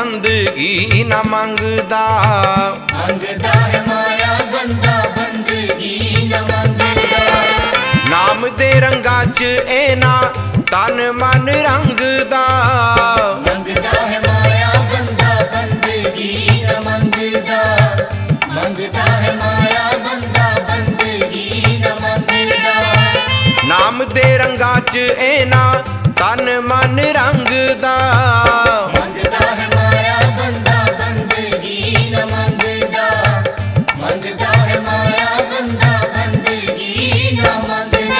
बंदगी न मंगदा। मंगदा है माया बंदा बंदगी न मंगदा। नाम दे रंगा च एना तन मन रंगदा। मंगदा है माया बंदा बंदगी न मंगदा। मंगदा है माया बंदा बंदगी न मंगदा। नाम दे रंगा च एना तन मन रंगदा। मंगदा है माया बंदा बंदगी न मंगदा। मंगदा है माया बंदा बंदगी न मंगदा।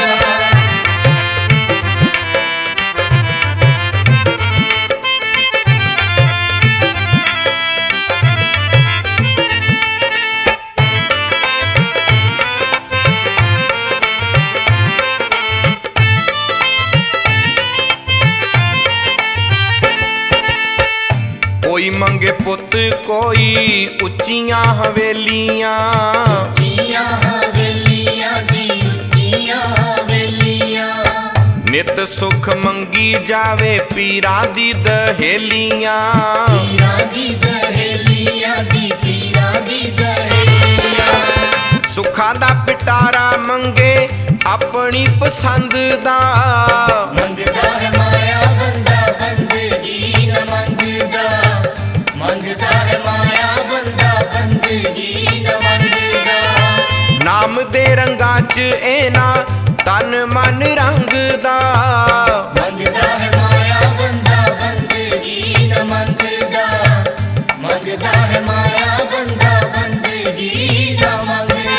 कोई मंगे पुत कोई उच्चियां हवेलियां। उच्चियां हवेलियां जी उच्चियां हवेलियां। नित सुख मंगी जावे पीरां दी दहेलियां। पीरां दी दहेलियां जी पीरां दी दहेलियां। सुखां दा पिटारा मंगे अपनी पसंद दा। मंगदा है माया बंदा बंदगी न मंगदा। मंगदा है माया बंदा बंदगी न मंगदा। नाम दे रंगा च एना तन मन रंगदा। मंगदा है माया बंदा बंदगी न मंगदा। मंगदा है माया बंदा बंदगी न मंगदा।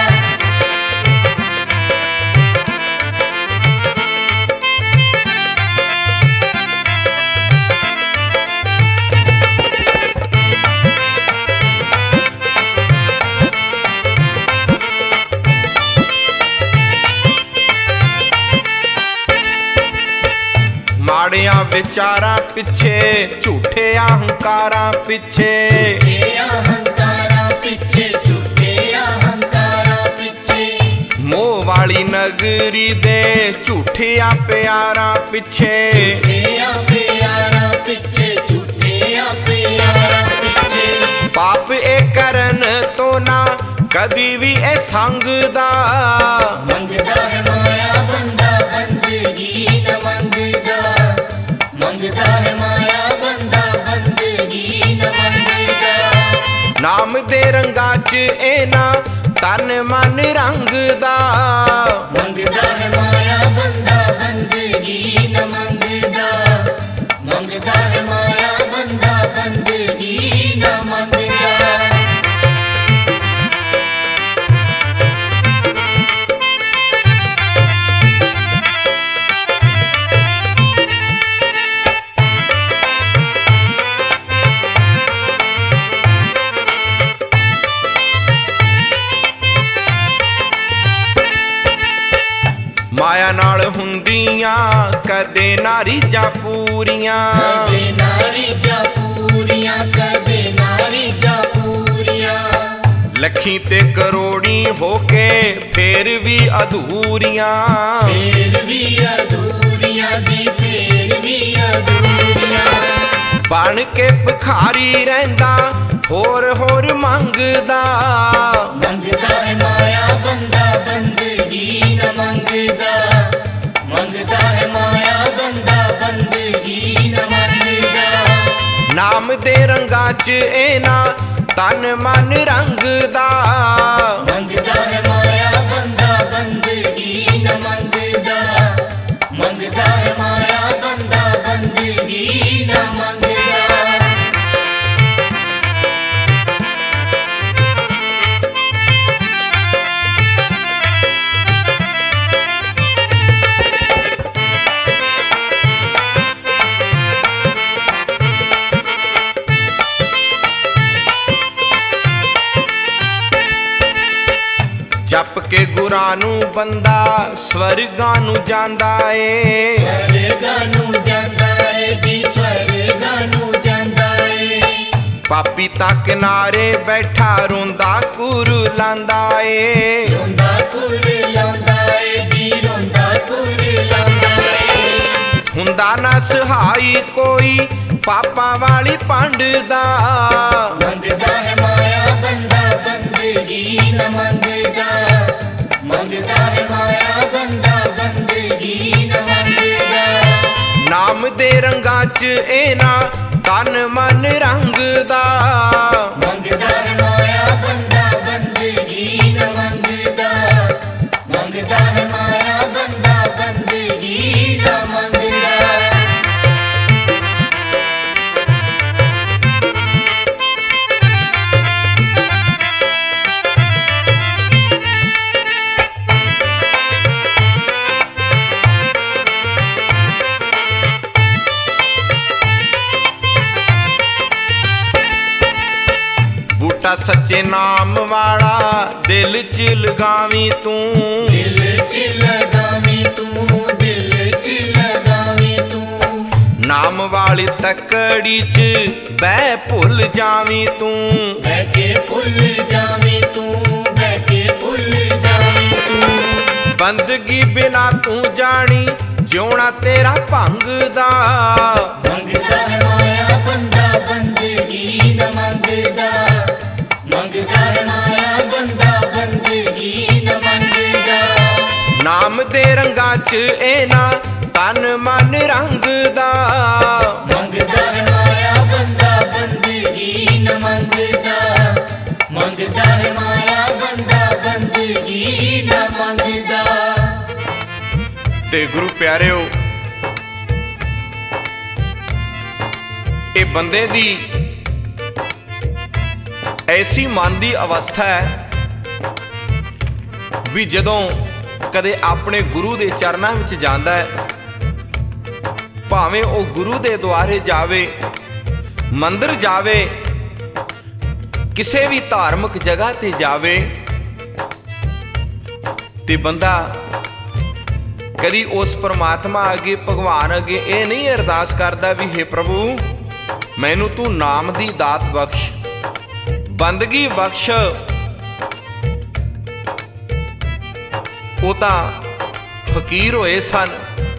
माड़िया विचारा पिछे झूठे अहंकारा पिछे। झूठे अहंकारा पिछे झूठे अहंकारा पिछे। मोह वाली नगरी दे झूठिया प्यारा पिछे। झूठिया प्यारा पिछे झूठिया प्यारा पिछे। पाप ए करन तो ना कदी भी ए संगदा। मंगदा है माया बंदा बंदगी न मंगदा। मंगदा है माया बंदा बंदगी न मंगदा। नाम दे रंगा च एना तन मन रंगदा। मंगदा है माया बंदा बंदगी न मंगदा। मंगदा है माया बंदा बंदगी न मंगदा। माया नाल हुंदियां कदे नारी जा पूरियां। कदे नारी जा पूरियां कदे नारी जा पूरियां। लखी ते करोड़ी होके फेर भी अधूरियां। फेर भी अधूरियां जी फेर भी अधूरियां। बन के भिखारी रहिंदा होर होर मंगदा। मंगदा है माया बंदा बंदगी न मंगदा। मंगदा है माया बंदा बंदगी न मंगदा। नाम दे रंगा च एना तन मन रंगदा। मंगदा है माया बंदा बंदगी न मंगदा। मंगदा है माया बंदा बंदगी न मंगदा। जप के गुरां नू बंदा स्वर्गां नू जांदा ए। स्वर्गां नू जांदा ए जी स्वर्गां नू जांदा ए। पापी ता किनारे बैठा रोंदा कुरलांदा ए। रोंदा कुरलांदा ए जी रोंदा कुरलांदा ए। ਹੁੰਦਾ ਨਾ ਸਹਾਈ ਕੋਈ ਪਾਪਾਂ ਵਾਲੀ ਪੰਡ ਦਾ। ਮੰਗਦਾ ਹੈ ਮਾਇਆ ਬੰਦਾ ਬੰਦਗੀ ਨ ਮੰਗਦਾ, ਮੰਗਦਾ ਹੈ ਮਾਇਆ ਬੰਦਾ ਬੰਦਗੀ ਨ ਮੰਗਦਾ। ਨਾਮ ਦੇ ਰੰਗਾਂ 'ਚ ਇਹਨਾਂ ਤਨ ਮਨ ਰੰਗਦਾ। ਮੰਗਦਾ ਹੈ ਮਾਇਆ ਬੰਦਾ ਬੰਦਗੀ ਨ ਮੰਗਦਾ, ਮੰਗਦਾ ਹੈ ਮਾਇਆ ਬੰਦਾ ਬੰਦਗੀ ਨ ਮੰਗਦਾ। ਬੂਟਾ ਸੱਚੇ ਨਾਮ ਵਾਲਾ ਦਿਲ 'ਚ ਲਗਾਵੀਂ ਤੂੰ, ਦਿਲ 'ਚ ਲਗਾਵੀਂ ਤੂੰ, ਦਿਲ 'ਚ ਲਗਾਵੀਂ ਤੂੰ। ਨਾਮ ਵਾਲੀ ਤਕੜੀ 'ਚ ਬਹਿ ਭੁੱਲ ਜਾਵੀਂ ਤੂੰ। ਬਹਿ ਕੇ ਭੁੱਲ ਜਾਵੀਂ ਤੂੰ, ਬਹਿ ਕੇ ਭੁੱਲ ਜਾਵੀਂ ਤੂੰ। ਬੰਦਗੀ ਬਿਨਾ ਤੂੰ ਜਾਣੀ ਜਿਉਣਾ ਤੇਰਾ ਭੰਗਦਾ। ਮੰਗਦਾ ਹੈ ਮਾਇਆ ਬੰਦਾ ਬੰਦਗੀ ਨ ਮੰਗਦਾ, ਮੰਗਦਾ ਹੈ ਮਾਇਆ ਬੰਦਾ ਬੰਦਗੀ ਨ ਮੰਗਦਾ। ਨਾਮ ਦੇ ਰੰਗਾਂ 'ਚ ਇਹਨਾਂ ਤਨ ਮਨ ਰੰਗਦਾ। ਮੰਗਦਾ ਹੈ ਮਾਇਆ ਬੰਦਾ ਬੰਦਗੀ ਨ ਮੰਗਦਾ, ਮੰਗਦਾ ਹੈ ਮਾਇਆ ਬੰਦਾ ਬੰਦਗੀ ਨ ਮੰਗਦਾ। ਤੇ ਗੁਰੂ ਪਿਆਰਿਓ, ਇਹ ਬੰਦੇ ਦੀ ਐਸੀ ਮਨ ਦੀ ਅਵਸਥਾ ਹੈ ਵੀ ਜਦੋਂ ਕਦੇ ਆਪਣੇ ਗੁਰੂ ਦੇ ਚਰਨਾਂ ਵਿੱਚ ਜਾਂਦਾ ਹੈ, ਭਾਵੇਂ ਉਹ ਗੁਰੂ ਦੇ ਦੁਆਰੇ ਜਾਵੇ, ਮੰਦਿਰ ਜਾਵੇ, ਕਿਸੇ ਵੀ ਧਾਰਮਿਕ ਜਗ੍ਹਾ ਤੇ ਜਾਵੇ, ਤੇ ਬੰਦਾ ਕਦੀ ਉਸ ਪਰਮਾਤਮਾ ਅੱਗੇ, ਭਗਵਾਨ ਅੱਗੇ ਇਹ ਨਹੀਂ ਅਰਦਾਸ ਕਰਦਾ ਵੀ ਹੇ ਪ੍ਰਭੂ ਮੈਨੂੰ ਤੂੰ ਨਾਮ ਦੀ ਦਾਤ ਬਖਸ਼, ਬੰਦਗੀ ਬਖਸ਼। ਉਹ ਤਾਂ ਫਕੀਰ ਹੋਏ ਸਨ,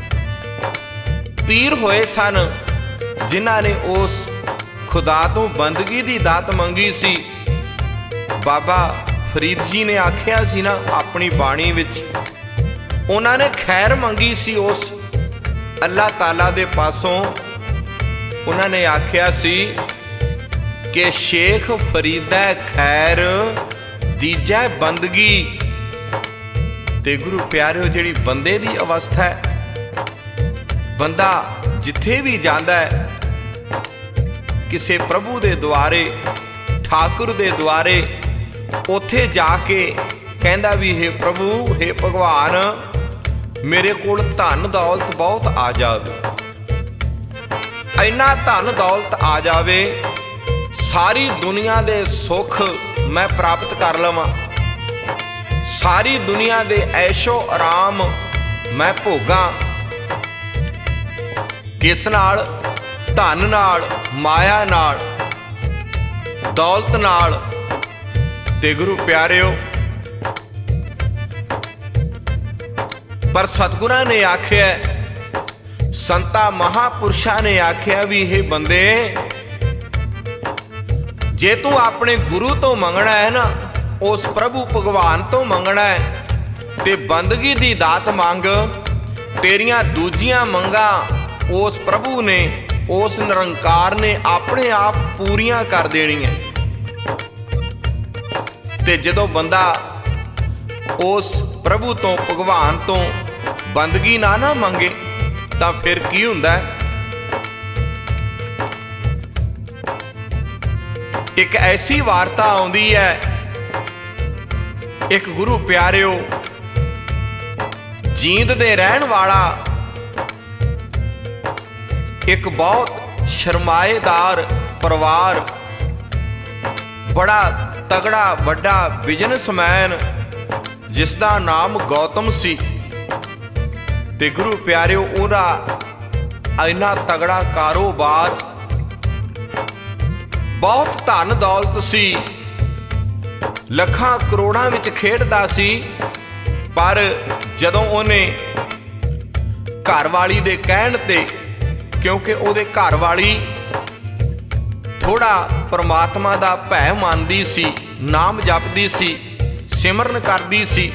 ਪੀਰ ਹੋਏ ਸਨ, ਜਿਨ੍ਹਾਂ ਨੇ ਉਸ ਖੁਦਾ ਤੋਂ ਬੰਦਗੀ ਦੀ ਦਾਤ ਮੰਗੀ ਸੀ। ਬਾਬਾ ਫਰੀਦ ਜੀ ਨੇ ਆਖਿਆ ਸੀ ਨਾ ਆਪਣੀ ਬਾਣੀ ਵਿੱਚ, ਉਹਨਾਂ ਨੇ ਖੈਰ ਮੰਗੀ ਸੀ ਉਸ ਅੱਲਾਹ ਤਾਲਾ ਦੇ ਪਾਸੋਂ। ਉਹਨਾਂ ਨੇ ਆਖਿਆ ਸੀ ਕਿ ਸ਼ੇਖ ਫਰੀਦਾ ਖੈਰ ਦੀਜੈ ਬੰਦਗੀ। ਤੇ ਗੁਰੂ ਪਿਆਰਿਓ, ਜਿਹੜੀ ਬੰਦੇ ਦੀ ਅਵਸਥਾ ਹੈ, ਬੰਦਾ ਜਿੱਥੇ ਵੀ ਜਾਂਦਾ ਹੈ, ਕਿਸੇ ਪ੍ਰਭੂ ਦੇ ਦੁਆਰੇ, ਠਾਕੁਰ ਦੇ ਦੁਆਰੇ, ਉੱਥੇ ਜਾ ਕੇ ਕਹਿੰਦਾ ਵੀ ਹੇ ਪ੍ਰਭੂ, ਹੇ ਭਗਵਾਨ, ਮੇਰੇ ਕੋਲ ਧਨ ਦੌਲਤ ਬਹੁਤ ਆ ਜਾਵੇ, ਇੰਨਾ ਧਨ ਦੌਲਤ ਆ ਜਾਵੇ, ਸਾਰੀ ਦੁਨੀਆ ਦੇ ਸੁੱਖ ਮੈਂ ਪ੍ਰਾਪਤ ਕਰ ਲਵਾਂ, ਸਾਰੀ ਦੁਨੀਆ ਦੇ ਐਸ਼ੋ ਆਰਾਮ ਮੈਂ ਭੋਗਾਂ। ਕਿਸ ਨਾਲ? ਧਨ ਨਾਲ, ਮਾਇਆ ਨਾਲ, ਦੌਲਤ ਨਾਲ। ਤੇ ਗੁਰੂ ਪਿਆਰਿਓ, ਪਰ ਸਤਿਗੁਰਾਂ ਨੇ ਆਖਿਆ, ਸੰਤਾਂ ਮਹਾਪੁਰਸ਼ਾਂ ਨੇ ਆਖਿਆ ਵੀ ਇਹ ਬੰਦੇ, ਜੇ ਤੂੰ ਆਪਣੇ ਗੁਰੂ ਤੋਂ ਮੰਗਣਾ ਹੈ ਨਾ, ਉਸ ਪ੍ਰਭੂ ਭਗਵਾਨ ਤੋਂ ਮੰਗਣਾ ਹੈ, ਤੇ ਬੰਦਗੀ ਦੀ ਦਾਤ ਮੰਗ। ਤੇਰੀਆਂ ਦੂਜੀਆਂ ਮੰਗਾਂ ਉਸ ਪ੍ਰਭੂ ਨੇ, ਉਸ ਨਿਰੰਕਾਰ ਨੇ ਆਪਣੇ ਆਪ ਪੂਰੀਆਂ ਕਰ ਦੇਣੀਆਂ। ਤੇ ਜਦੋਂ ਬੰਦਾ ਉਸ ਪ੍ਰਭੂ ਤੋਂ, ਭਗਵਾਨ ਤੋਂ ਬੰਦਗੀ ਨਾ ਮੰਗੇ, ਤਾਂ ਫਿਰ ਕੀ ਹੁੰਦਾ? ਇੱਕ ਐਸੀ ਵਾਰਤਾ ਆਉਂਦੀ ਹੈ, ਇੱਕ ਗੁਰੂ ਪਿਆਰਿਓ, ਜੀਂਦ ਦੇ ਰਹਿਣ ਵਾਲਾ ਇੱਕ ਬਹੁਤ ਸ਼ਰਮਾਏਦਾਰ ਪਰਿਵਾਰ, ਬੜਾ ਤਗੜਾ ਵੱਡਾ ਬਿਜ਼ਨਸਮੈਨ, ਜਿਸ ਦਾ ਨਾਮ ਗੌਤਮ ਸੀ। ਤੇ ਗੁਰੂ ਪਿਆਰਿਓ, ਉਹਦਾ ਇੰਨਾ ਤਗੜਾ ਕਾਰੋਬਾਰ, ਬਹੁਤ ਧਨ ਦੌਲਤ ਸੀ, ਲੱਖਾਂ ਕਰੋੜਾਂ ਵਿੱਚ ਖੇਡਦਾ ਸੀ। ਪਰ ਜਦੋਂ ਉਹਨੇ ਘਰ ਵਾਲੀ ਦੇ ਕਹਿਣ ਤੇ, ਕਿਉਂਕਿ ਉਹਦੇ ਘਰ ਵਾਲੀ ਥੋੜਾ ਪਰਮਾਤਮਾ ਦਾ ਭੈ ਮੰਨਦੀ ਸੀ, ਨਾਮ ਜਪਦੀ ਸੀ, ਸਿਮਰਨ ਕਰਦੀ ਸੀ।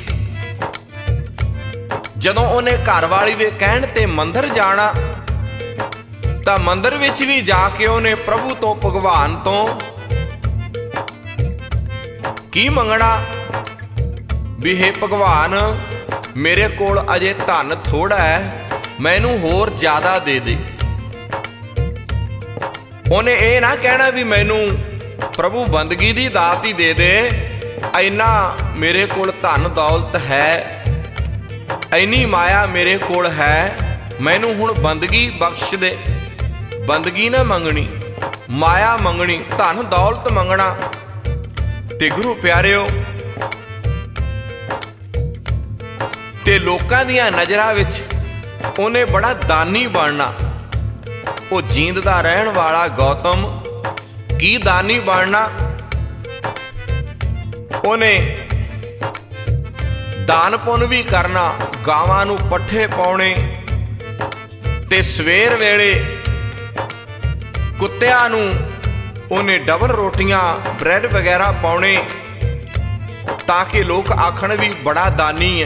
ਜਦੋਂ ਉਹਨੇ ਘਰ ਵਾਲੀ ਦੇ ਕਹਿਣ ਤੇ ਮੰਦਿਰ ਜਾਣਾ ਤਾਂ ਮੰਦਿਰ ਵਿੱਚ ਵੀ ਜਾ ਕੇ ਉਹਨੇ ਪ੍ਰਭੂ ਤੋਂ, ਭਗਵਾਨ ਤੋਂ ਕੀ ਮੰਗਣਾ ਵੀ ਹੇ ਭਗਵਾਨ, ਮੇਰੇ ਕੋਲ ਅਜੇ ਧਨ ਥੋੜਾ ਹੈ, ਮੈਨੂੰ ਹੋਰ ਜ਼ਿਆਦਾ ਦੇ ਦੇ। ਉਹਨੇ ਇਹ ਨਾ ਕਹਿਣਾ ਵੀ ਮੈਨੂੰ ਪ੍ਰਭੂ ਬੰਦਗੀ ਦੀ ਦਾਤ ਹੀ ਦੇ ਦੇ, ਇੰਨਾ ਮੇਰੇ ਕੋਲ ਧਨ ਦੌਲਤ ਹੈ, ਇੰਨੀ ਮਾਇਆ ਮੇਰੇ ਕੋਲ ਹੈ, ਮੈਨੂੰ ਹੁਣ ਬੰਦਗੀ ਬਖਸ਼ ਦੇ। ਬੰਦਗੀ ਨਾ ਮੰਗਣੀ, ਮਾਇਆ ਮੰਗਣੀ, ਧਨ ਦੌਲਤ ਮੰਗਣਾ। ਤੇ ਗੁਰੂ ਪਿਆਰਿਓ, ਤੇ ਲੋਕਾਂ ਦੀਆਂ ਨਜ਼ਰਾਂ ਵਿੱਚ ਉਹਨੇ ਬੜਾ ਦਾਨੀ ਬਣਨਾ। ਉਹ ਜੀਂਦ ਦਾ ਰਹਿਣ ਵਾਲਾ ਗੌਤਮ ਕੀ ਦਾਨੀ ਬਣਨਾ। ਉਹਨੇ ਦਾਨ ਪੁੰਨ ਵੀ ਕਰਨਾ, ਗਾਵਾਂ ਨੂੰ ਪੱਠੇ ਪਾਉਣੇ ਤੇ ਸਵੇਰ ਵੇਲੇ ਕੁੱਤਿਆਂ ਨੂੰ ਉਹਨੇ ਡਬਲ ਰੋਟੀਆਂ, ਬ੍ਰੈਡ ਵਗੈਰਾ ਪਾਉਣੇ ਤਾਂ ਕਿ ਲੋਕ ਆਖਣ ਵੀ ਬੜਾ ਦਾਨੀ ਹੈ।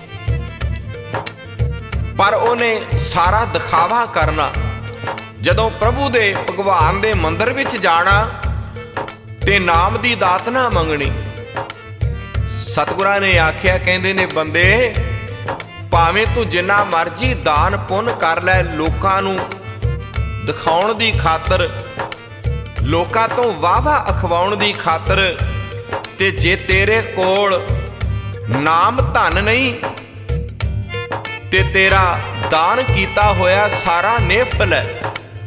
ਪਰ ਉਹਨੇ ਸਾਰਾ ਦਿਖਾਵਾ ਕਰਨਾ। ਜਦੋਂ ਪ੍ਰਭੂ ਦੇ, ਭਗਵਾਨ ਦੇ ਮੰਦਿਰ ਵਿੱਚ ਜਾਣਾ ਤੇ ਨਾਮ ਦੀ ਦਾਤ ਨਾ ਮੰਗਣੀ। ਸਤਿਗੁਰਾਂ ਨੇ ਆਖਿਆ, ਕਹਿੰਦੇ ਨੇ ਬੰਦੇ, ਭਾਵੇਂ ਤੂੰ ਜਿੰਨਾ ਮਰਜ਼ੀ ਦਾਨ ਪੁੰਨ ਕਰ ਲੈ, ਲੋਕਾਂ ਨੂੰ ਦਿਖਾਉਣ ਦੀ ਖਾਤਰ, ਲੋਕਾਂ ਤੋਂ ਵਾਹਵਾ ਅਖਵਾਉਣ ਦੀ ਖਾਤਰ, ਤੇ ਜੇ ਤੇਰੇ ਕੋਲ ਨਾਮ ਧਨ ਨਹੀਂ ਤੇ ਤੇਰਾ ਦਾਨ ਕੀਤਾ ਹੋਇਆ ਸਾਰਾ ਨਿਫਲ ਹੈ।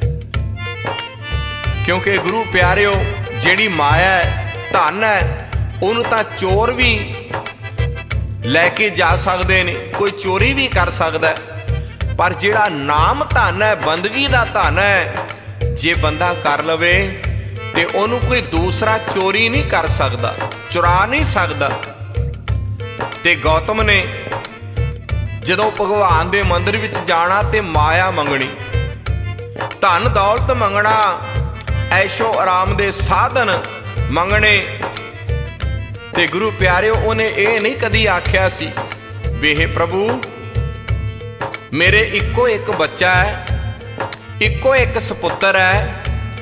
ਕਿਉਂਕਿ ਗੁਰੂ ਪਿਆਰਿਓ, ਜਿਹੜੀ ਮਾਇਆ ਹੈ, ਧਨ ਹੈ, ਉਹਨੂੰ ਤਾਂ ਚੋਰ ਵੀ ਲੈ ਕੇ ਜਾ ਸਕਦੇ ਨੇ, ਕੋਈ ਚੋਰੀ ਵੀ ਕਰ ਸਕਦਾ, ਪਰ ਜਿਹੜਾ ਨਾਮ ਧਨ ਹੈ, ਬੰਦਗੀ ਦਾ ਧਨ ਹੈ, ਜੇ ਬੰਦਾ ਕਰ ਲਵੇ ਤੇ ਉਹਨੂੰ ਕੋਈ ਦੂਸਰਾ ਚੋਰੀ ਨਹੀਂ ਕਰ ਸਕਦਾ, ਚੁਰਾ ਨਹੀਂ ਸਕਦਾ। ਤੇ ਗੌਤਮ ਨੇ ਜਦੋਂ ਭਗਵਾਨ ਦੇ ਮੰਦਿਰ ਵਿੱਚ ਜਾਣਾ ਤੇ ਮਾਇਆ ਮੰਗਣੀ, ਧਨ ਦੌਲਤ ਮੰਗਣਾ, ਐਸ਼ੋ ਆਰਾਮ ਦੇ ਸਾਧਨ ਮੰਗਣੇ। ਤੇ ਗੁਰੂ ਪਿਆਰਿਓ, ਉਹਨੇ ਇਹ ਨਹੀਂ ਕਦੀ ਆਖਿਆ ਸੀ ਵੀ ਹੇ ਪ੍ਰਭੂ, ਮੇਰੇ ਇੱਕੋ ਇੱਕ ਬੱਚਾ ਹੈ, ਇੱਕੋ ਇੱਕ ਸਪੁੱਤਰ ਹੈ,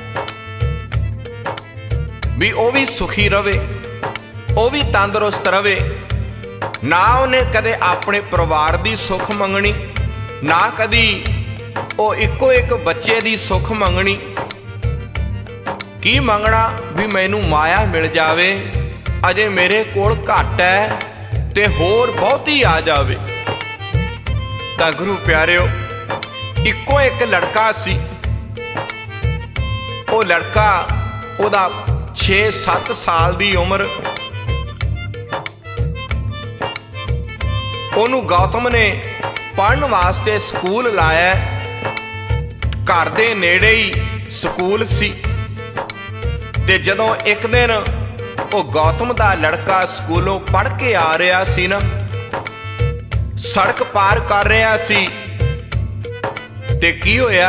ਵੀ ਉਹ ਵੀ ਸੁਖੀ ਰਵੇ, ਉਹ ਵੀ ਤੰਦਰੁਸਤ ਰਵੇ। ਨਾ ਉਹਨੇ ਕਦੇ ਆਪਣੇ ਪਰਿਵਾਰ ਦੀ ਸੁੱਖ ਮੰਗਣੀ, ਨਾ ਕਦੀ ਉਹ ਇੱਕੋ ਇੱਕ ਬੱਚੇ ਦੀ ਸੁੱਖ ਮੰਗਣੀ। ਕੀ ਮੰਗਣਾ ਵੀ ਮੈਨੂੰ ਮਾਇਆ ਮਿਲ ਜਾਵੇ, ਅਜੇ ਮੇਰੇ ਕੋਲ ਘੱਟ ਹੈ ਤੇ ਹੋਰ ਬਹੁਤੀ ਆ ਜਾਵੇ। ਤਾਂ ਗੁਰੂ ਪਿਆਰਿਓ, ਇੱਕੋ ਇੱਕ ਲੜਕਾ ਸੀ। ਉਹ ਲੜਕਾ, ਉਹਦਾ 6-7 ਸਾਲ ਦੀ ਉਮਰ। ਉਹਨੂੰ ਗੌਤਮ ਨੇ ਪੜ੍ਹਨ ਵਾਸਤੇ ਸਕੂਲ ਲਾਇਆ। ਘਰ ਦੇ ਨੇੜੇ ਹੀ ਸਕੂਲ ਸੀ। ਤੇ ਜਦੋਂ ਇੱਕ ਦਿਨ ਉਹ ਗੌਤਮ ਦਾ ਲੜਕਾ ਸਕੂਲੋਂ ਪੜ੍ਹ ਕੇ ਆ ਰਿਹਾ ਸੀ ਨਾ, ਸੜਕ ਪਾਰ ਕਰ ਰਿਹਾ ਸੀ, ਤੇ ਕੀ ਹੋਇਆ,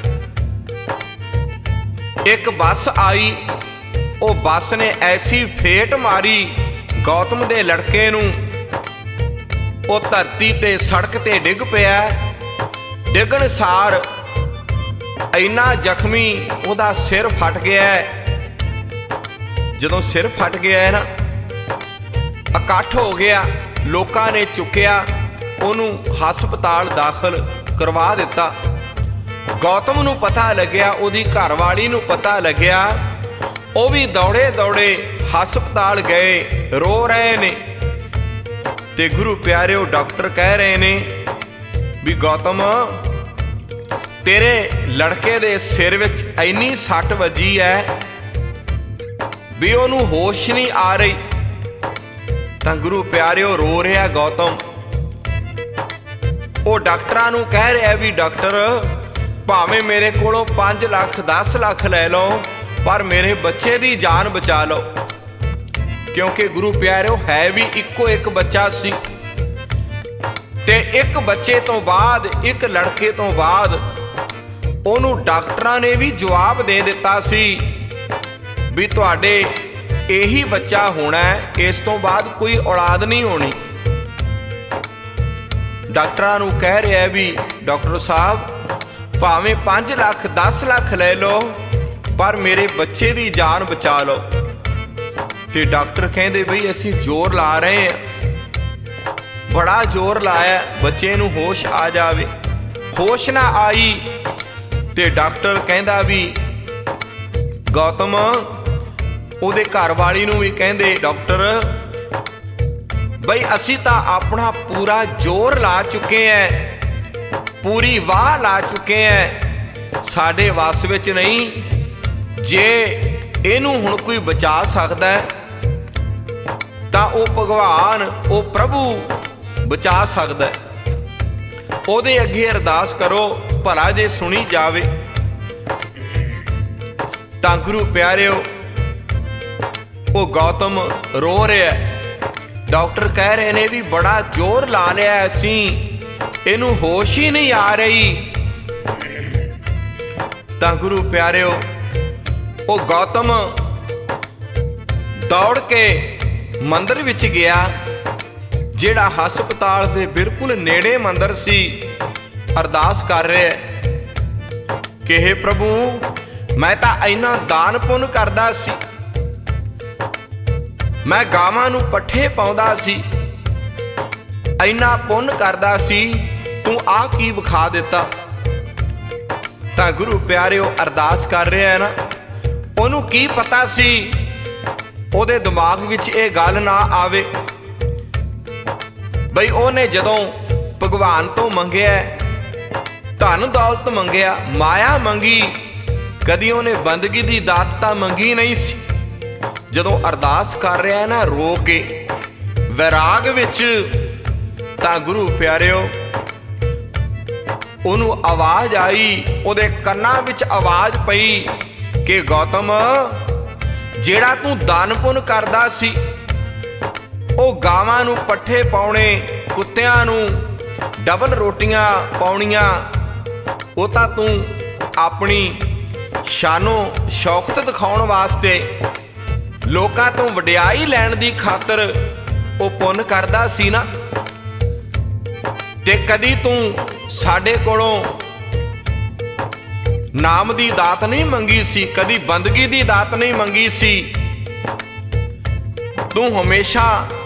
ਇੱਕ ਬੱਸ ਆਈ। ਉਹ ਬੱਸ ਨੇ ਐਸੀ ਫੇਟ ਮਾਰੀ ਗੌਤਮ ਦੇ ਲੜਕੇ ਨੂੰ, ਉਹ ਧਰਤੀ ਤੇ, ਸੜਕ ਤੇ ਡਿੱਗ ਪਿਆ। ਡਿੱਗਣ ਸਾਰ ਇੰਨਾ ਜ਼ਖਮੀ, ਉਹਦਾ ਸਿਰ ਫਟ ਗਿਆ। ਜਦੋਂ ਸਿਰ ਫਟ ਗਿਆ ਨਾ, ਇਕੱਠ ਹੋ ਗਿਆ, ਲੋਕਾਂ ਨੇ ਚੁੱਕਿਆ, ਉਹਨੂੰ ਹਸਪਤਾਲ ਦਾਖਲ ਕਰਵਾ ਦਿੱਤਾ। ਗੌਤਮ ਨੂੰ ਪਤਾ ਲੱਗਿਆ, ਉਹਦੀ ਘਰਵਾਲੀ ਨੂੰ ਪਤਾ ਲੱਗਿਆ, ਉਹ ਵੀ ਦੌੜੇ ਦੌੜੇ ਹਸਪਤਾਲ ਗਏ, ਰੋ ਰਹੇ ਨੇ। ਤੇ ਗੁਰੂ ਪਿਆਰਿਓ, ਡਾਕਟਰ ਕਹਿ ਰਹੇ ਨੇ ਵੀ ਗੌਤਮ, ਤੇਰੇ ਲੜਕੇ ਦੇ ਸਿਰ ਵਿੱਚ ਇੰਨੀ ਸੱਟ ਵੱਜੀ ਹੈ ਵੀ ਉਹਨੂੰ ਹੋਸ਼ ਨਹੀਂ ਆ ਰਹੀ। ਤਾਂ ਗੁਰੂ ਪਿਆਰਿਓ, ਰੋ ਰਿਹਾ ਗੌਤਮ। ਉਹ ਡਾਕਟਰਾਂ ਨੂੰ ਕਹਿ ਰਿਹਾ ਵੀ ਡਾਕਟਰ, ਭਾਵੇਂ ਮੇਰੇ ਕੋਲੋਂ 5 ਲੱਖ 10 ਲੱਖ ਲੈ ਲਓ, ਪਰ ਮੇਰੇ ਬੱਚੇ ਦੀ ਜਾਨ ਬਚਾ ਲਓ। ਕਿਉਂਕਿ ਗੁਰੂ ਪਿਆਰਿਓ, ਹੈ ਵੀ ਇੱਕੋ ਇੱਕ ਬੱਚਾ ਸੀ। ਤੇ ਇੱਕ ਬੱਚੇ ਤੋਂ ਬਾਅਦ, ਇੱਕ ਲੜਕੇ ਤੋਂ ਬਾਅਦ ਉਹਨੂੰ ਡਾਕਟਰਾਂ ਨੇ ਵੀ ਜਵਾਬ ਦੇ ਦਿੱਤਾ ਸੀ ਵੀ ਤੁਹਾਡੇ ਇਹੀ ਬੱਚਾ ਹੋਣਾ ਹੈ, ਇਸ ਤੋਂ ਬਾਅਦ ਕੋਈ ਔਲਾਦ ਨਹੀਂ ਹੋਣੀ। ਡਾਕਟਰਾਂ ਨੂੰ ਕਹਿ ਰਿਹਾ ਵੀ ਡਾਕਟਰ ਸਾਹਿਬ ਭਾਵੇਂ 5 ਲੱਖ 10 ਲੱਖ ਲੈ ਲਓ, ਪਰ ਮੇਰੇ ਬੱਚੇ ਦੀ ਜਾਨ ਬਚਾ ਲਓ। ਤੇ ਡਾਕਟਰ ਕਹਿੰਦੇ ਬਈ ਅਸੀਂ ਜ਼ੋਰ ਲਾ ਰਹੇ ਹਾਂ, ਬੜਾ ਜ਼ੋਰ ਲਾਇਆ, ਬੱਚੇ ਨੂੰ ਹੋਸ਼ ਆ ਜਾਵੇ। ਹੋਸ਼ ਨਾ ਆਈ ਤੇ ਡਾਕਟਰ ਕਹਿੰਦਾ ਵੀ ਗੌਤਮ, ਉਹਦੇ ਘਰ ਵਾਲੀ ਨੂੰ ਵੀ ਕਹਿੰਦੇ ਡਾਕਟਰ ਬਈ ਅਸੀਂ ਤਾਂ ਆਪਣਾ ਪੂਰਾ ਜ਼ੋਰ ਲਾ ਚੁੱਕੇ ਐ, ਪੂਰੀ ਵਾਹ ਲਾ ਚੁੱਕੇ ਐ, ਸਾਡੇ ਵੱਸ ਵਿੱਚ ਨਹੀਂ। ਜੇ ਇਹਨੂੰ ਹੁਣ ਕੋਈ ਬਚਾ ਸਕਦਾ ਹੈ ਤਾਂ ਉਹ ਭਗਵਾਨ, ਉਹ ਪ੍ਰਭੂ ਬਚਾ ਸਕਦਾ ਹੈ। ਉਹਦੇ ਅੱਗੇ ਅਰਦਾਸ ਕਰੋ, ਭਲਾ ਜੇ ਸੁਣੀ ਜਾਵੇ। ਤਾਂ ਗੁਰੂ ਪਿਆਰਿਓ, ਉਹ ਗੌਤਮ ਰੋ ਰਿਹਾ। ਡਾਕਟਰ ਕਹਿ ਰਹੇ ਨੇ ਵੀ ਬੜਾ ਜ਼ੋਰ ਲਾ ਲਿਆ ਅਸੀਂ, ਇਹਨੂੰ ਹੋਸ਼ ਹੀ ਨਹੀਂ ਆ ਰਹੀ। ਤਾਂ ਗੁਰੂ ਪਿਆਰਿਓ, ਉਹ ਗੌਤਮ ਦੌੜ ਕੇ ਮੰਦਿਰ ਵਿੱਚ ਗਿਆ, ਜਿਹੜਾ ਹਸਪਤਾਲ ਦੇ ਬਿਲਕੁਲ ਨੇੜੇ ਮੰਦਿਰ ਸੀ। ਅਰਦਾਸ ਕਰ ਰਿਹਾ ਕਿ ਹੇ ਪ੍ਰਭੂ, ਮੈਂ ਤਾਂ ਇੰਨਾ ਦਾਨ ਪੁੰਨ ਕਰਦਾ ਸੀ, ਮੈਂ ਗਾਵਾਂ ਨੂੰ ਪੱਠੇ ਪਾਉਂਦਾ ਸੀ, ਇੰਨਾ ਪੁੰਨ ਕਰਦਾ ਸੀ, ਤੂੰ ਆ ਕੀ ਵਿਖਾ ਦਿੱਤਾ। ਤਾਂ ਗੁਰੂ ਪਿਆਰਿਓ ਅਰਦਾਸ ਕਰ ਰਿਹਾ ਹੈ ਨਾ, ਉਹਨੂੰ ਕੀ ਪਤਾ ਸੀ ਉਹਦੇ ਦਿਮਾਗ ਵਿੱਚ ਇਹ ਗੱਲ ਨਾ ਆਵੇ ਬਈ ਉਹਨੇ ਜਦੋਂ ਭਗਵਾਨ ਤੋਂ ਮੰਗਿਆ, ਧਨ ਦੌਲਤ ਮੰਗਿਆ, ਮਾਇਆ ਮੰਗੀ, ਕਦੀ ਉਹਨੇ ਬੰਦਗੀ ਦੀ ਦਾਤ ਤਾਂ ਮੰਗੀ ਨਹੀਂ ਸੀ। ਜਦੋਂ ਅਰਦਾਸ ਕਰ ਰਿਹਾ ਨਾ ਰੋ ਕੇ ਵੈਰਾਗ ਵਿੱਚ, ਤਾਂ ਗੁਰੂ ਪਿਆਰਿਓ ਉਹਨੂੰ ਆਵਾਜ਼ ਆਈ, ਉਹਦੇ ਕੰਨਾਂ ਵਿੱਚ ਆਵਾਜ਼ ਪਈ ਕਿ ਗੌਤਮ, ਜਿਹੜਾ ਤੂੰ ਦਾਨ ਪੁੰਨ ਕਰਦਾ ਸੀ, ਉਹ ਗਾਵਾਂ ਨੂੰ ਪੱਠੇ ਪਾਉਣੇ, ਕੁੱਤਿਆਂ ਨੂੰ ਡਬਲ ਰੋਟੀਆਂ ਪਾਉਣੀਆਂ, ਉਹ ਤਾਂ ਤੂੰ ਆਪਣੀ ਸ਼ਾਨੋ ਸ਼ੌਕਤ ਦਿਖਾਉਣ ਵਾਸਤੇ, ਲੋਕਾਂ ਤੋਂ ਵਡਿਆਈ ਲੈਣ ਦੀ ਖਾਤਰ ਉਹ ਪੁੰਨ ਕਰਦਾ ਸੀ ਨਾ। ਤੇ ਕਦੀ ਤੂੰ ਸਾਡੇ ਕੋਲੋਂ ਨਾਮ ਦੀ ਦਾਤ ਨਹੀਂ ਮੰਗੀ ਸੀ, ਕਦੀ ਬੰਦਗੀ ਦੀ ਦਾਤ ਨਹੀਂ ਮੰਗੀ ਸੀ। ਤੂੰ ਹਮੇਸ਼ਾ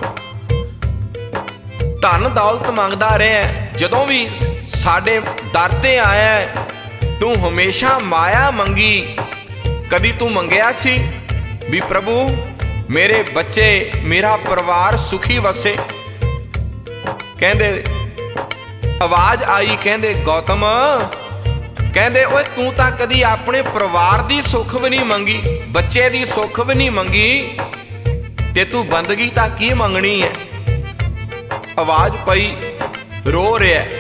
ਧਨ ਦੌਲਤ ਮੰਗਦਾ ਰਿਹਾ। ਜਦੋਂ ਵੀ ਸਾਡੇ ਦਰ ਤੇ ਆਇਆ, ਤੂੰ ਹਮੇਸ਼ਾ ਮਾਇਆ ਮੰਗੀ। ਕਦੀ ਤੂੰ ਮੰਗਿਆ ਸੀ ਵੀ ਪ੍ਰਭੂ ਮੇਰੇ ਬੱਚੇ, ਮੇਰਾ ਪਰਿਵਾਰ ਸੁਖੀ ਵਸੇ। ਕਹਿੰਦੇ ਆਵਾਜ਼ ਆਈ, ਕਹਿੰਦੇ ਗੌਤਮ, ਕਹਿੰਦੇ ਓਏ ਤੂੰ ਤਾਂ ਕਦੀ ਆਪਣੇ ਪਰਿਵਾਰ ਦੀ ਸੁੱਖ ਵੀ ਨਹੀਂ ਮੰਗੀ, ਬੱਚੇ ਦੀ ਸੁੱਖ ਵੀ ਨਹੀਂ ਮੰਗੀ, ਤੇ ਤੂੰ ਬੰਦਗੀ ਤਾਂ ਕੀ ਮੰਗਣੀ ਹੈ। ਆਵਾਜ਼ ਪਈ, ਰੋ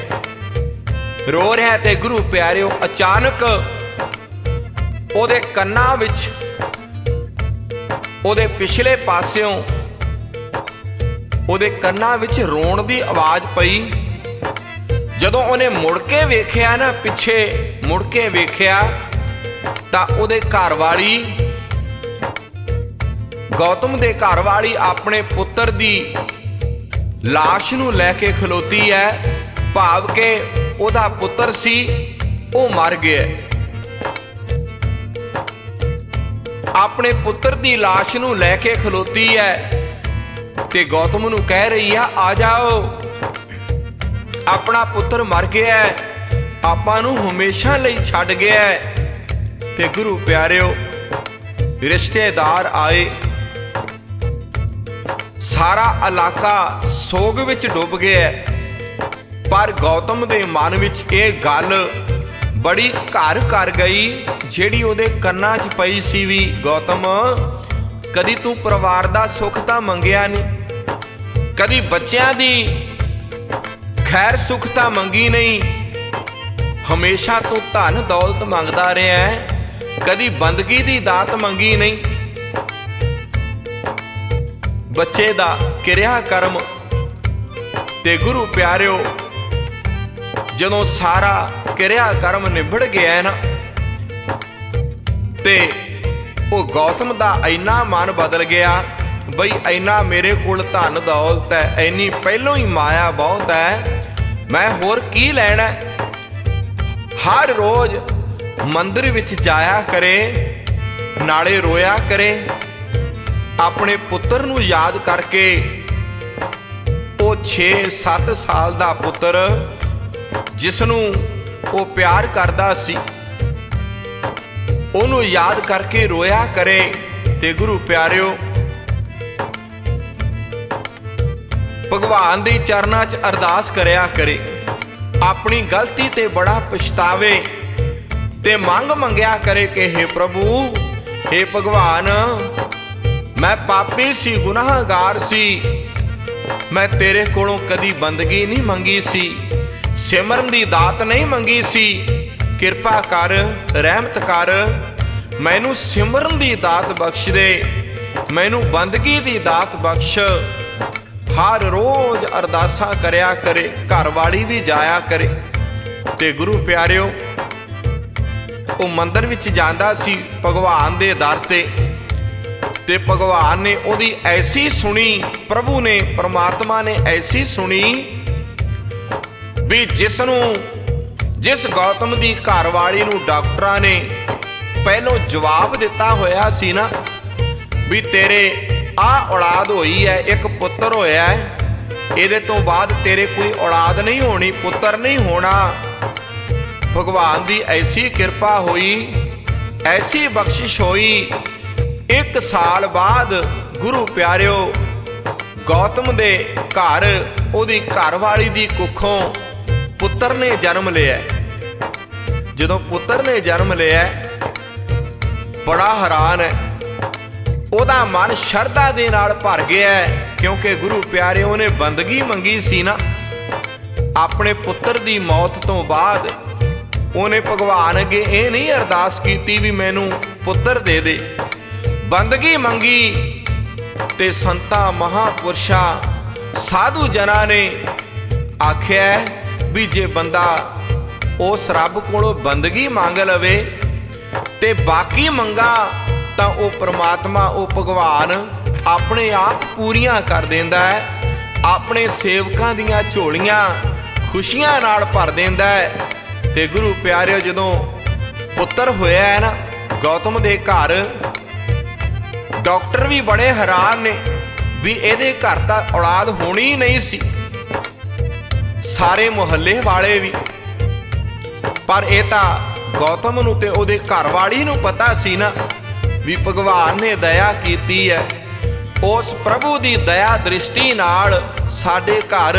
ਰਿਹਾ ਤੇ ਗੁਰੂ ਪਿਆਰਿਓ ਅਚਾਨਕ ਉਹਦੇ ਕੰਨਾਂ ਵਿੱਚ, ਉਹਦੇ ਪਿਛਲੇ ਪਾਸਿਓਂ ਉਹਦੇ ਕੰਨਾਂ ਵਿੱਚ ਰੋਣ ਦੀ ਆਵਾਜ਼ ਪਈ। ਜਦੋਂ ਉਹਨੇ ਮੁੜ ਕੇ ਵੇਖਿਆ ਨਾ, ਪਿੱਛੇ ਮੁੜ ਕੇ ਵੇਖਿਆ, ਤਾਂ ਉਹਦੇ ਘਰ ਵਾਲੀ, ਗੌਤਮ ਦੇ ਘਰ ਵਾਲੀ ਆਪਣੇ ਪੁੱਤਰ ਦੀ ਲਾਸ਼ ਨੂੰ ਲੈ ਕੇ ਖਲੋਤੀ ਹੈ। ਭਾਵ ਕਿ ਉਹਦਾ ਪੁੱਤਰ ਸੀ, ਉਹ ਮਰ ਗਿਆ। ਆਪਣੇ ਪੁੱਤਰ ਦੀ ਲਾਸ਼ ਨੂੰ ਲੈ ਕੇ ਖਲੋਤੀ ਹੈ ਤੇ ਗੌਤਮ ਨੂੰ ਕਹਿ ਰਹੀ ਆ ਜਾਓ, ਆਪਣਾ ਪੁੱਤਰ ਮਰ ਗਿਆ, ਆਪਾਂ ਨੂੰ ਹਮੇਸ਼ਾ ਲਈ ਛੱਡ ਗਿਆ। ਤੇ ਗੁਰੂ ਪਿਆਰਿਓ ਰਿਸ਼ਤੇਦਾਰ ਆਏ, ਸਾਰਾ ਇਲਾਕਾ ਸੋਗ ਵਿੱਚ ਡੁੱਬ ਗਿਆ। ਪਰ ਗੌਤਮ ਦੇ ਮਨ ਵਿੱਚ ਇਹ ਗੱਲ ਬੜੀ ਘਰ ਕਰ ਗਈ, ਜਿਹੜੀ ਉਹਦੇ ਕੰਨਾਂ 'ਚ ਪਈ ਸੀ ਵੀ ਗੌਤਮ, ਕਦੀ ਤੂੰ ਪਰਿਵਾਰ ਦਾ ਸੁੱਖ ਤਾਂ ਮੰਗਿਆ ਨਹੀਂ, ਕਦੀ ਬੱਚਿਆਂ ਦੀ ਖੈਰ ਸੁੱਖ ਤਾਂ ਮੰਗੀ ਨਹੀਂ, ਹਮੇਸ਼ਾ ਤੂੰ ਧਨ ਦੌਲਤ ਮੰਗਦਾ ਰਿਹਾ, ਕਦੀ ਬੰਦਗੀ ਦੀ ਦਾਤ ਮੰਗੀ ਨਹੀਂ। ਬੱਚੇ ਦਾ ਕਿਰਿਆ ਕਰਮ ਤੇ ਗੁਰੂ ਪਿਆਰਿਓ ਜਦੋਂ ਸਾਰਾ ਕਿਰਿਆ ਕਰਮ ਨਿਬੜ ਗਿਆ ਨਾ ਤੇ ਉਹ ਗੌਤਮ ਦਾ ਇੰਨਾ ਮਨ ਬਦਲ ਗਿਆ ਬਈ ਇੰਨਾ ਮੇਰੇ ਕੋਲ ਧਨ ਦੌਲਤ ਹੈ, ਇੰਨੀ ਪਹਿਲੋਂ ਹੀ ਮਾਇਆ ਬਹੁਤ ਹੈ, ਮੈਂ ਹੋਰ ਕੀ ਲੈਣਾ। ਹਰ ਰੋਜ਼ ਮੰਦਿਰ ਵਿੱਚ ਜਾਇਆ ਕਰੇ, ਨਾਲੇ ਰੋਇਆ ਕਰੇ, ਆਪਣੇ ਪੁੱਤਰ ਨੂੰ ਯਾਦ ਕਰਕੇ। ਉਹ 6-7 ਸਾਲ ਦਾ ਪੁੱਤਰ ਜਿਸ ਨੂੰ ਉਹ ਪਿਆਰ ਕਰਦਾ ਸੀ, ਉਹਨੂੰ ਯਾਦ ਕਰਕੇ ਰੋਇਆ ਕਰੇ। ਤੇ ਗੁਰੂ ਪਿਆਰਿਓ, ਭਗਵਾਨ ਦੇ ਚਰਨਾਂ 'ਚ ਅਰਦਾਸ ਕਰਿਆ ਕਰੇ, ਆਪਣੀ ਗਲਤੀ ਤੇ ਬੜਾ ਪਛਤਾਵੇ ਤੇ ਮੰਗ ਮੰਗਿਆ ਕਰੇ ਕਿ ਹੇ ਪ੍ਰਭੂ, ਹੇ ਭਗਵਾਨ, ਮੈਂ ਪਾਪੀ ਸੀ, ਗੁਨਾਹਗਾਰ ਸੀ, ਮੈਂ ਤੇਰੇ ਕੋਲੋਂ ਕਦੀ ਬੰਦਗੀ ਨਹੀਂ ਮੰਗੀ ਸੀ, ਸਿਮਰਨ ਦੀ ਦਾਤ ਨਹੀਂ ਮੰਗੀ ਸੀ, ਕਿਰਪਾ ਕਰ, ਰਹਿਮਤ ਕਰ, ਮੈਨੂੰ ਸਿਮਰਨ ਦੀ ਦਾਤ ਬਖਸ਼ ਦੇ, ਮੈਨੂੰ ਬੰਦਗੀ ਦੀ ਦਾਤ ਬਖਸ਼। ਹਰ ਰੋਜ਼ ਅਰਦਾਸਾਂ ਕਰਿਆ ਕਰੇ, ਘਰ ਵਾਲੀ ਵੀ ਜਾਇਆ ਕਰੇ। ਤੇ ਗੁਰੂ ਪਿਆਰਿਓ, ਉਹ ਮੰਦਿਰ ਵਿੱਚ ਜਾਂਦਾ ਸੀ ਭਗਵਾਨ ਦੇ ਦਰ ਤੇ ਭਗਵਾਨ ਨੇ ਉਹਦੀ ਐਸੀ ਸੁਣੀ, ਪ੍ਰਭੂ ਨੇ, ਪਰਮਾਤਮਾ ਨੇ ਐਸੀ ਸੁਣੀ ਵੀ ਜਿਸ ਗੌਤਮ ਦੀ ਘਰ ਵਾਲੀ ਨੂੰ ਡਾਕਟਰਾਂ ਨੇ ਪਹਿਲੋਂ ਜਵਾਬ ਦਿੱਤਾ ਹੋਇਆ ਸੀ ਨਾ ਵੀ ਤੇਰੇ ਔਲਾਦ ਹੋਈ ਹੈ, ਇੱਕ ਪੁੱਤਰ ਹੋਇਆ ਹੈ, ਇਹਦੇ ਤੋਂ ਬਾਅਦ ਤੇਰੇ ਕੋਈ ਔਲਾਦ ਨਹੀਂ ਹੋਣੀ, ਪੁੱਤਰ ਨਹੀਂ ਹੋਣਾ। ਭਗਵਾਨ ਦੀ ਐਸੀ ਕਿਰਪਾ ਹੋਈ, ਐਸੀ ਬਖਸ਼ਿਸ਼ ਹੋਈ। 1 ਸਾਲ ਬਾਅਦ ਗੁਰੂ ਪਿਆਰਿਓ, ਗੌਤਮ ਦੇ ਘਰ ਉਹਦੀ ਘਰਵਾਲੀ ਦੀ ਕੁੱਖੋਂ ਪੁੱਤਰ ਨੇ ਜਨਮ ਲਿਆ। ਜਦੋਂ ਪੁੱਤਰ ਨੇ ਜਨਮ ਲਿਆ, ਬੜਾ ਹੈਰਾਨ ਹੈ, ਉਹਦਾ ਮਨ ਸ਼ਰਧਾ ਦੇ ਨਾਲ ਭਰ ਗਿਆ, ਕਿਉਂਕਿ ਗੁਰੂ ਪਿਆਰਿਓ ਨੇ ਬੰਦਗੀ ਮੰਗੀ ਸੀ ਨਾ। ਆਪਣੇ ਪੁੱਤਰ ਦੀ ਮੌਤ ਤੋਂ ਬਾਅਦ ਉਹਨੇ ਭਗਵਾਨ ਅੱਗੇ ਇਹ ਨਹੀਂ ਅਰਦਾਸ ਕੀਤੀ ਵੀ ਮੈਨੂੰ ਪੁੱਤਰ ਦੇ ਦੇ, ਬੰਦਗੀ ਮੰਗੀ। ਤੇ ਸੰਤਾਂ, ਮਹਾਂਪੁਰਸ਼ਾਂ, ਸਾਧੂ ਜਨਾਂ ਨੇ ਆਖਿਆ ਵੀ ਜੇ ਬੰਦਾ ਉਸ ਰੱਬ ਕੋਲੋਂ ਬੰਦਗੀ ਮੰਗ ਲਵੇ ਤੇ ਬਾਕੀ ਮੰਗਾ ਤਾਂ ਉਹ ਪ੍ਰਮਾਤਮਾ, ਉਹ ਭਗਵਾਨ ਆਪਣੇ ਆਪ ਪੂਰੀਆਂ ਕਰ ਦਿੰਦਾ ਹੈ, ਆਪਣੇ ਸੇਵਕਾਂ ਦੀਆਂ ਝੋਲੀਆਂ ਖੁਸ਼ੀਆਂ ਨਾਲ ਭਰ ਦਿੰਦਾ ਹੈ। ਤੇ ਗੁਰੂ ਪਿਆਰਿਓ, ਜਦੋਂ ਪੁੱਤਰ ਹੋਇਆ ਹੈ ਨਾ ਗੌਤਮ ਦੇ ਘਰ, ਡਾਕਟਰ ਵੀ ਬੜੇ ਹੈਰਾਨ ਨੇ ਵੀ ਇਹਦੇ ਘਰ ਤਾਂ ਔਲਾਦ ਹੋਣੀ ਨਹੀਂ ਸੀ, ਸਾਰੇ ਮੁਹੱਲੇ ਵਾਲੇ ਵੀ। ਪਰ ਇਹ ਤਾਂ ਗੌਤਮ ਨੂੰ ਤੇ ਉਹਦੇ ਘਰਵਾਲੀ ਨੂੰ ਪਤਾ ਸੀ ਨਾ ਵੀ ਭਗਵਾਨ ਨੇ ਦਇਆ ਕੀਤੀ ਹੈ। ਉਸ ਪ੍ਰਭੂ ਦੀ ਦਇਆ ਦ੍ਰਿਸ਼ਟੀ ਨਾਲ ਸਾਡੇ ਘਰ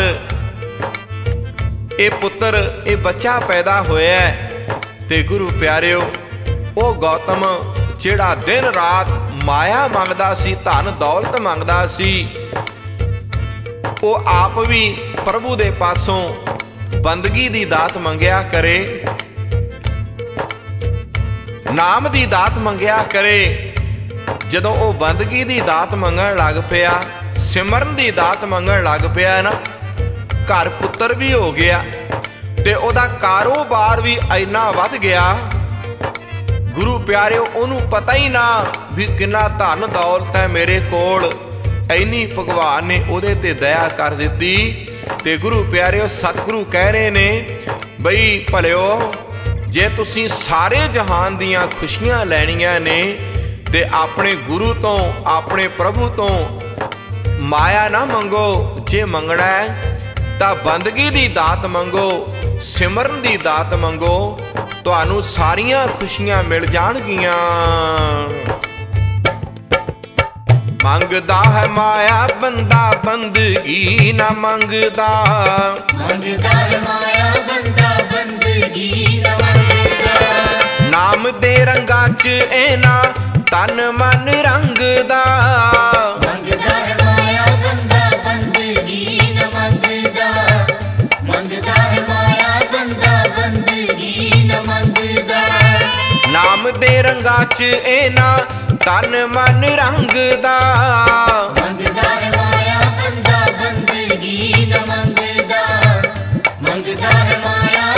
ਇਹ ਪੁੱਤਰ, ਇਹ ਬੱਚਾ ਪੈਦਾ ਹੋਇਆ। ਤੇ ਗੁਰੂ ਪਿਆਰਿਓ, ਉਹ ਗੌਤਮ ਜਿਹੜਾ ਦਿਨ ਰਾਤ ਮਾਇਆ ਮੰਗਦਾ ਸੀ, ਧਨ ਦੌਲਤ ਮੰਗਦਾ ਸੀ, ਉਹ ਆਪ ਵੀ ਪ੍ਰਭੂ ਦੇ ਪਾਸੋਂ ਬੰਦਗੀ ਦੀ ਦਾਤ ਮੰਗਿਆ ਕਰੇ, ਨਾਮ ਦੀ ਦਾਤ ਮੰਗਿਆ ਕਰੇ। ਜਦੋਂ ਉਹ ਬੰਦਗੀ ਦੀ ਦਾਤ ਮੰਗਣ ਲੱਗ ਪਿਆ, ਸਿਮਰਨ ਦੀ ਦਾਤ ਮੰਗਣ ਲੱਗ ਪਿਆ ਨਾ, ਘਰ ਪੁੱਤਰ ਵੀ ਹੋ ਗਿਆ ਤੇ ਉਹਦਾ ਕਾਰੋਬਾਰ ਵੀ ਇੰਨਾ ਵੱਧ ਗਿਆ। ਗੁਰੂ ਪਿਆਰਿਓ, ਉਹਨੂੰ ਪਤਾ ਹੀ ਨਾ ਵੀ ਕਿੰਨਾ ਧਨ ਦੌਲਤ ਹੈ ਮੇਰੇ ਕੋਲ, ਇੰਨੀ ਭਗਵਾਨ ਨੇ ਉਹਦੇ ਤੇ ਦਇਆ ਕਰ ਦਿੱਤੀ। ਤੇ ਗੁਰੂ ਪਿਆਰਿਓ, ਸਤਿਗੁਰੂ ਕਹਿ ਰਹੇ ਨੇ ਬਈ ਭਲਿਓ, ਜੇ ਤੁਸੀਂ ਸਾਰੇ ਜਹਾਨ ਦੀਆਂ ਖੁਸ਼ੀਆਂ ਲੈਣੀਆਂ ਨੇ ਤੇ ਆਪਣੇ ਗੁਰੂ ਤੋਂ, ਆਪਣੇ ਪ੍ਰਭੂ ਤੋਂ ਮਾਇਆ ਨਾ ਮੰਗੋ। ਜੇ ਮੰਗਣਾ ਹੈ ਤਾਂ ਬੰਦਗੀ ਦੀ ਦਾਤ ਮੰਗੋ, ਸਿਮਰਨ ਦੀ ਦਾਤ ਮੰਗੋ, ਤੁਹਾਨੂੰ ਸਾਰੀਆਂ ਖੁਸ਼ੀਆਂ ਮਿਲ ਜਾਣਗੀਆਂ। ਮੰਗਦਾ ਹੈ ਮਾਇਆ ਬੰਦਾ, ਬੰਦਗੀ ਨਾ ਮੰਗਦਾ, ਮੰਗਦਾ ਹੈ ਮਾਇਆ ਬੰਦਾ, ਬੰਦਗੀ ਨਾ ਮੰਗਦਾ। ਨਾਮ ਦੇ ਰੰਗਾਂ 'ਚ ਇਹਨਾਂ ਤਨ ਮਨ ਰੰਗਦਾ, ਮੰਗਦਾ ਹੈ ਮਾਇਆ ਬੰਦਾ, ਬੰਦਗੀ ਨਾ ਮੰਗਦਾ। ਮੰਗਦਾ ਹੈ ਮਾਇਆ ਬੰਦਾ, ਬੰਦਗੀ ਨਾ ਮੰਗਦਾ। ਨਾਮ ਦੇ ਰੰਗਾਂ 'ਚ ਇਹਨਾਂ ਤਨ ਮਨ ਰੰਗਦਾ। ਮੰਗਦਾ ਹੈ ਮਾਇਆ ਬੰਦਾ, ਬੰਦਗੀ ਨਾ ਮੰਗਦਾ। ਮੰਗਦਾ ਹੈ ਮਾਇਆ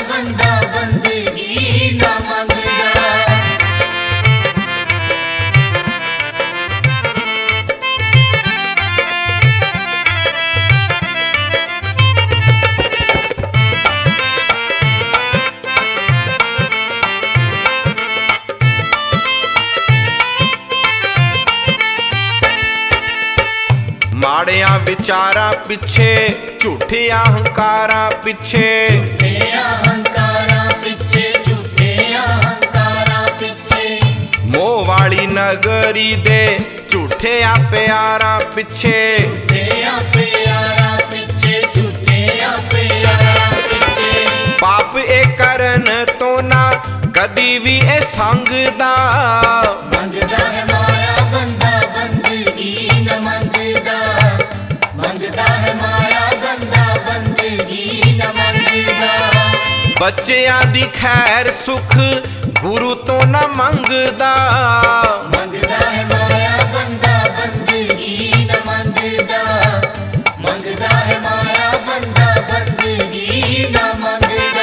ਪਿੱਛੇ ਝੂਠੇ ਅਹੰਕਾਰਾਂ ਪਿੱਛੇ ਝੂਠੇ ਅਹੰਕਾਰਾਂ ਪਿੱਛੇ ਝੂਠੇ ਅਹੰਕਾਰਾਂ ਪਿੱਛੇ ਮੋਹ ਵਾਲੀ ਨਗਰੀ ਦੇ ਝੂਠਿਆਂ ਪਿਆਰਾਂ ਪਿੱਛੇ ਝੂਠਿਆਂ ਪਿਆਰਾਂ ਪਿੱਛੇ ਝੂਠਿਆਂ ਪਿਆਰਾਂ ਪਿੱਛੇ ਪਾਪ ਇਹ ਕਰਨ ਤੋਂ ਨਾ ਕਦੀ ਵੀ ਇਹ ਸੰਗਦਾ ਮੰਗਦਾ ਹੈ ਮਾਇਆ ਬੰਦਾ ਬੰਦਗੀ ਨ ਮੰਗਦਾ ਮੰਗਦਾ ਹੈ ਮਾਇਆ ਬੰਦਾ ਬੰਦਗੀ ਨ ਮੰਗਦਾ ਬੱਚਿਆਂ ਦੀ ਖੈਰ ਸੁਖ ਗੁਰੂ ਤੋਂ ਨਾ ਮੰਗਦਾ ਮੰਗਦਾ ਹੈ ਮਾਇਆ ਬੰਦਾ ਬੰਦਗੀ ਨ ਮੰਗਦਾ ਮੰਗਦਾ ਹੈ ਮਾਇਆ ਬੰਦਾ ਬੰਦਗੀ ਨ ਮੰਗਦਾ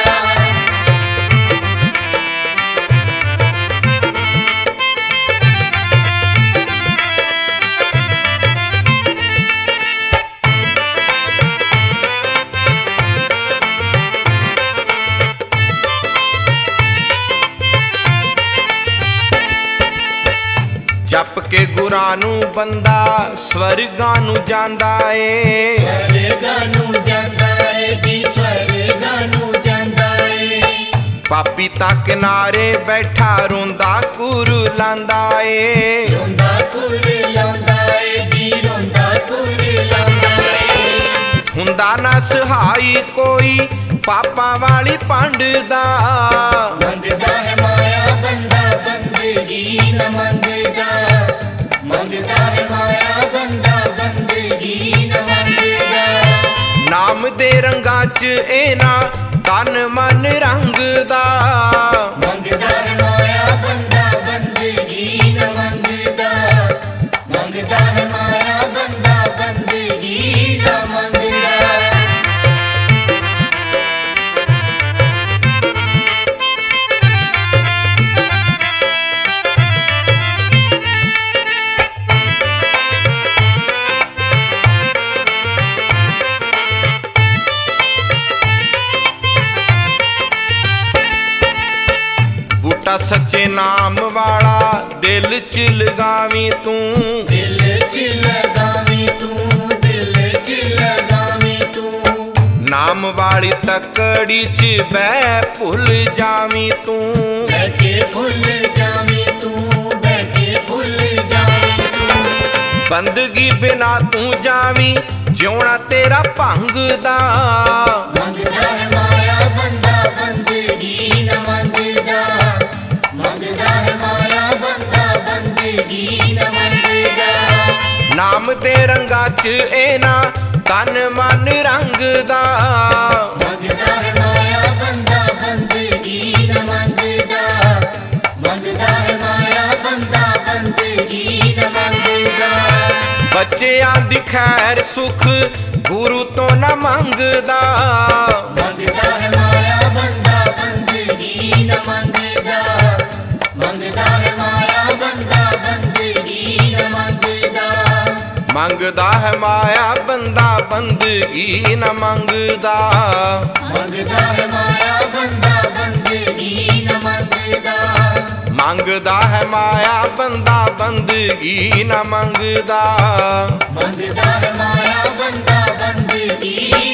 ਜਪ ਕੇ ਗੁਰਾਂ ਨੂੰ ਬੰਦਾ ਸਵਰਗਾਂ ਨੂੰ ਜਾਂਦਾ ਏ ਸਵਰਗਾਂ ਨੂੰ ਜਾਂਦਾ ਏ ਜੀ ਸਵਰਗਾਂ ਨੂੰ ਜਾਂਦਾ ਏ ਪਾਪੀ ਤਾਂ ਕਿਨਾਰੇ ਬੈਠਾ ਰੋਂਦਾ ਕੁਰਲਾਂਦਾ ਏ ਰੋਂਦਾ ਕੁਰਲਾਉਂਦਾ ਏ ਜੀ ਰੋਂਦਾ ਕੁਰਲਾਉਂਦਾ ਏ ਹੁੰਦਾ ਨਾ ਸਹਾਈ ਕੋਈ ਪਾਪਾਂ ਵਾਲੀ ਪੰਡ ਦਾ ਮੰਗਦਾ ਹੈ ਮਾਇਆ ਬੰਦਾ ਬੰਦਗੀ ਨ ਮੰਗਦਾ ਮੰਗਦਾ ਹੈ ਮਾਇਆ ਬੰਦਾ ਬੰਦਗੀ ਨ ਮੰਗਦਾ ਨਾਮ ਦੇ ਰੰਗਾਂ 'ਚ ਇਹ ਨਾ ਤਨ ਮਨ ਰੰਗਦਾ ਮੰਗਦਾ ਹੈ ਮਾਇਆ ਬੰਦਾ ਬੰਦਗੀ ਨ ਮੰਗਦਾ ਮੰਗਦਾ ਹੈ ਮਾਇਆ ਬੰਦਾ ਬੰਦਗੀ ਨ ਮੰਗਦਾ ਬੂਟਾ ਸੱਚੇ ਨਾਮ ਵਾਲਾ ਦਿਲ 'ਚ ਲਗਾਵੀਂ ਤੂੰ ਦਿਲ 'ਚ ਲਗਾਵੀਂ ਤੂੰ ਦਿਲ 'ਚ ਲਗਾਵੀਂ ਤੂੰ ਨਾਮ ਵਾਲੀ ਤਕੜੀ 'ਚ ਬਹਿ ਭੁੱਲ ਜਾਵੀਂ ਤੂੰ ਬਹਿ ਕੇ ਭੁੱਲ ਜਾਵੀਂ ਤੂੰ ਬਹਿ ਕੇ ਭੁੱਲ ਜਾਵੀਂ ਤੂੰ ਬੰਦਗੀ ਬਿਨਾ ਤੂੰ ਜਾਵੀਂ ਜਿਉਣਾ ਤੇਰਾ ਭੰਗਦਾ ਮੰਗਦਾ ਹੈ ਮਾਇਆ ਬੰਦਾ ਬੰਦਗੀ ਨ ਮੰਗਦਾ ਮੰਗਦਾ ਹੈ ਮਾਇਆ ਬੰਦਾ ਬੰਦਗੀ ਨ ਮੰਗਦਾ ਨਾਮ ਦੇ ਰੰਗਾਂ 'ਚ ਇਹ ਨਾ ਤਨ ਮਨ ਰੰਗਦਾ ਮੰਗਦਾ ਹੈ ਮਾਇਆ ਬੰਦਾ ਬੰਦਗੀ ਨ ਮੰਗਦਾ ਮੰਗਦਾ ਹੈ ਮਾਇਆ ਬੰਦਾ ਬੰਦਗੀ ਨ ਮੰਗਦਾ ਬੱਚਿਆਂ ਦੀ ਖੈਰ ਸੁਖ ਗੁਰੂ ਤੋਂ ਨਾ ਮੰਗਦਾ ਮੰਗਦਾ ਹੈ ਮਾਇਆ ਬੰਦਾ ਬੰਦਗੀ ਨ ਮੰਗਦਾ ਮੰਗਦਾ ਹੈ ਮਾਇਆ ਬੰਦਾ ਬੰਦਗੀ ਨ ਮੰਗਦਾ ਮੰਗਦਾ ਹੈ ਮਾਇਆ ਬੰਦਾ ਬੰਦਗੀ ਨਾ ਮੰਗਦਾ ਮੰਗਦਾ ਹੈ ਮਾਇਆ ਬੰਦਾ ਬੰਦਗੀ ਨ ਮੰਗਦਾ ਮੰਗਦਾ ਹੈ ਮਾਇਆ ਬੰਦਾ ਬੰਦਗੀ ਨਾ ਮੰਗਦਾ ਮੰਗਦਾ ਹੈ ਮਾਇਆ ਬੰਦਾ ਬੰਦਗੀ